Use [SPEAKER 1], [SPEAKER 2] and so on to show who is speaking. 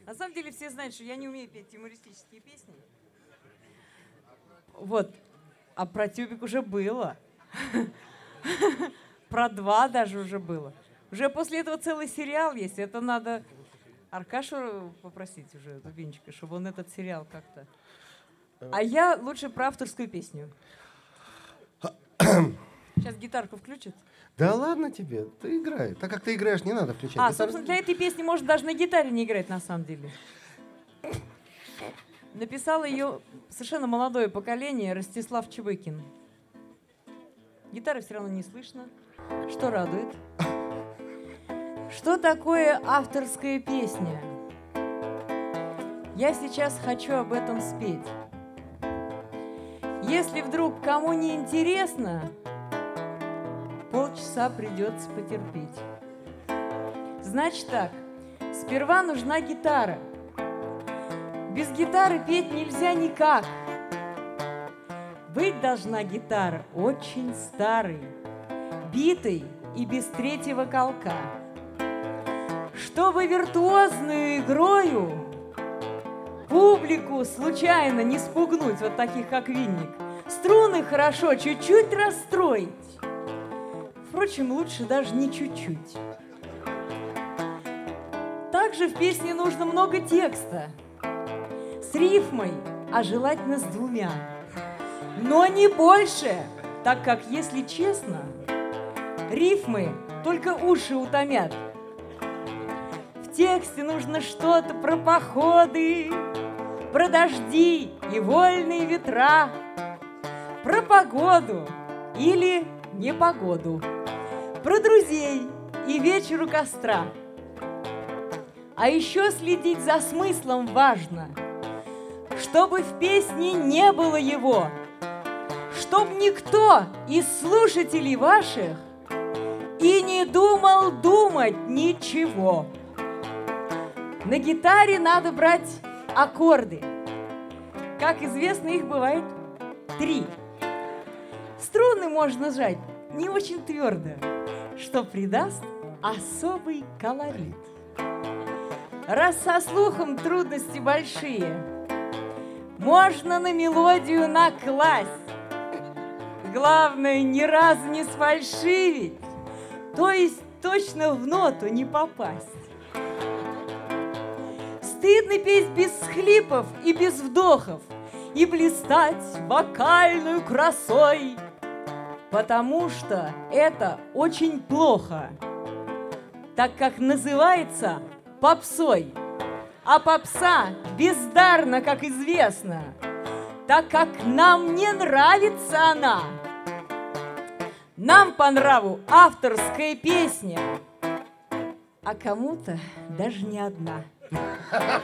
[SPEAKER 1] На самом деле все знают, что я не умею петь юмористические песни. Вот. А про тюбик уже было. Про 2 даже уже было. Уже после этого целый сериал есть. Это надо Аркашу попросить уже, Дубинчика, чтобы он этот сериал как-то... А я лучше про авторскую песню. Сейчас гитарку включат.
[SPEAKER 2] Да ладно тебе, ты играй. Так как ты играешь, не надо включать.
[SPEAKER 1] А, собственно, для этой песни можно даже на гитаре не играть, на самом деле. Написал ее совершенно молодое поколение Ростислав Чебыкин. Гитары все равно не слышно, что радует. Что такое авторская песня? Я сейчас хочу об этом спеть. Если вдруг кому не интересно, полчаса придется потерпеть. Значит так, сперва нужна гитара. Без гитары петь нельзя никак. Быть должна гитара очень старой, битой и без третьего колка. Чтобы виртуозную игрою публику случайно не спугнуть, вот таких как Винник, струны хорошо чуть-чуть расстроить. Впрочем, лучше даже не чуть-чуть. Также в песне нужно много текста. С рифмой, а желательно с 2. Но не больше, так как, если честно, рифмы только уши утомят. В тексте нужно что-то про походы, про дожди и вольные ветра, про погоду или непогоду, про друзей и вечер у костра. А еще следить за смыслом важно, чтобы в песне не было его, чтоб никто из слушателей ваших и не думал думать ничего. На гитаре надо брать аккорды. Как известно, их бывает 3. Струны можно сжать не очень твердо, что придаст особый колорит. Раз со слухом трудности большие, можно на мелодию накласть. Главное, ни разу не сфальшивить, то есть точно в ноту не попасть. Стыдно петь без схлипов и без вдохов и блистать вокальную красой, потому что это очень плохо, так как называется попсой. А попса бездарна, как известно, так как нам не нравится она. Нам по нраву авторская песня, а кому-то даже не одна.